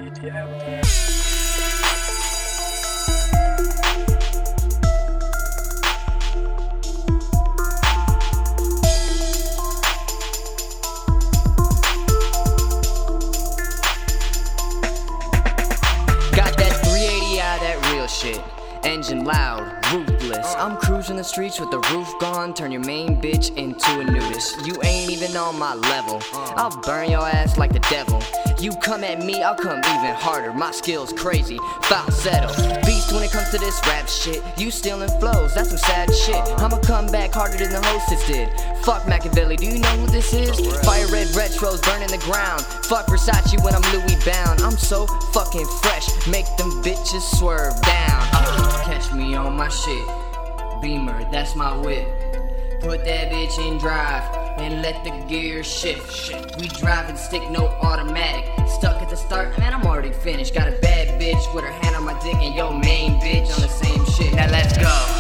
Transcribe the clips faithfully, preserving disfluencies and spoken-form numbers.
Shit. Engine loud, ruthless. I'm cruising the streets with the roof gone. Turn your main bitch into a nudist. You ain't even on my level. I'll burn your ass like the devil. You come at me, I'll come even harder. My skill's crazy, falsetto. Beast when it comes to this rap shit. You stealing flows, that's some sad shit. I'ma come back harder than the hostess did. Fuck Machiavelli, do you know who this is? Fire red retros burning the ground. Fuck Versace when I'm Louis bound. I'm so fucking fresh, make them bitches swerve down. Uh, catch me on my shit. Beamer, that's my whip. Put that bitch in drive and let the gear shift. We driving stick, no automatic. Stuck at the start, man, I'm already finished. Got a bad bitch with her hand on my dick and your main bitch on the same shit. Now let's go.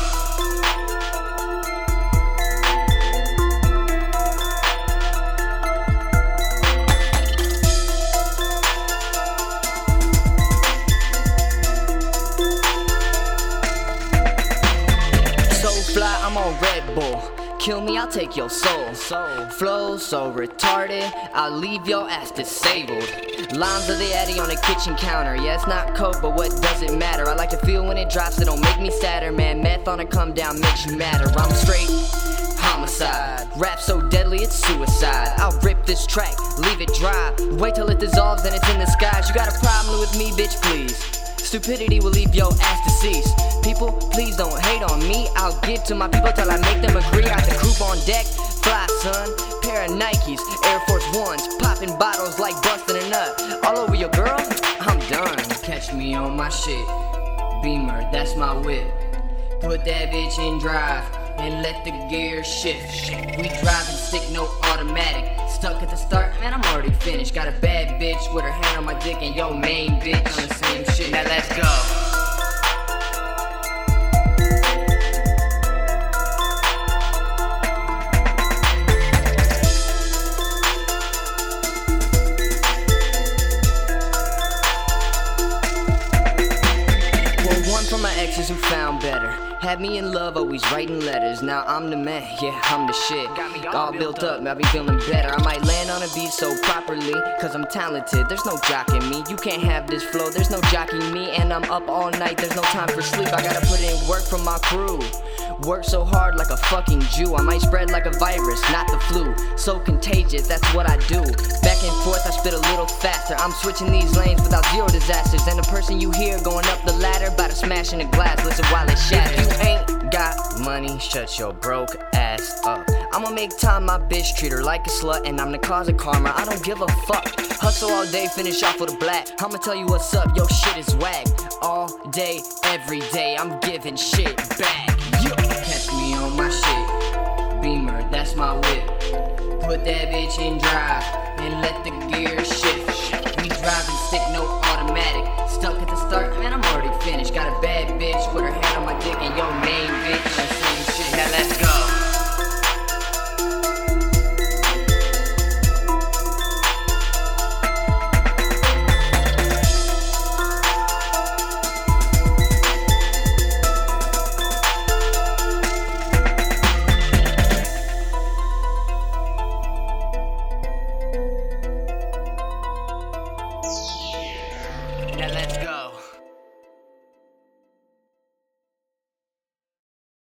Fly, I'm on Red Bull. Kill me, I'll take your soul. soul. Flow so retarded, I'll leave your ass disabled. Lines of the Addy on the kitchen counter. Yeah, it's not coke, but what does it matter? I like to feel when it drops, it don't make me sadder. Man, meth on a come down makes you madder. I'm straight homicide. Rap so deadly, it's suicide. I'll rip this track, leave it dry. Wait till it dissolves and it's in the skies. You got a problem with me, bitch, please. Stupidity will leave your ass deceased. People, please don't hate on me. I'll give to my people till I make them agree. Got the coupe on deck, fly son. Pair of Nikes, Air Force Ones. Popping bottles like busting a nut. All over your girl, I'm done. Catch me on my shit. Beamer, that's my whip. Put that bitch in drive and let the gear shift. We driving stick, no automatic. Stuck at the start, man, I'm already finished. Got a bad bitch with her hand on my dick and your main bitch on the same shit. Now let's go. For my exes who found better, had me in love, always writing letters. Now I'm the man, yeah, I'm the shit. All built up, I be feeling better. I might land on a beat so properly, cause I'm talented, there's no jocking me. You can't have this flow, there's no jocking me. And I'm up all night, there's no time for sleep. I gotta put in work for my crew. Work so hard like a fucking Jew. I might spread like a virus, not the flu. So contagious, that's what I do. Back and forth, I spit a little faster. I'm switching these lanes without zero disasters. And the person you hear going up the ladder, about to smash in the glass, listen while it shatters. If you ain't got money, shut your broke ass up. I'ma make time, my bitch, treat her like a slut. And I'm the cause of karma, I don't give a fuck. Hustle all day, finish off with a black. I'ma tell you what's up, your shit is whack. All day, every day, I'm giving shit back. Yeah. Catch me on my shit. Beamer, that's my whip. Put that bitch in drive and let the gear shift. We driving stick, no automatic. Stuck at the start, man, I'm already finished. Got a bad bitch with her hand on my dick and your main bitch on the same shit. Now let's go. Now let's go.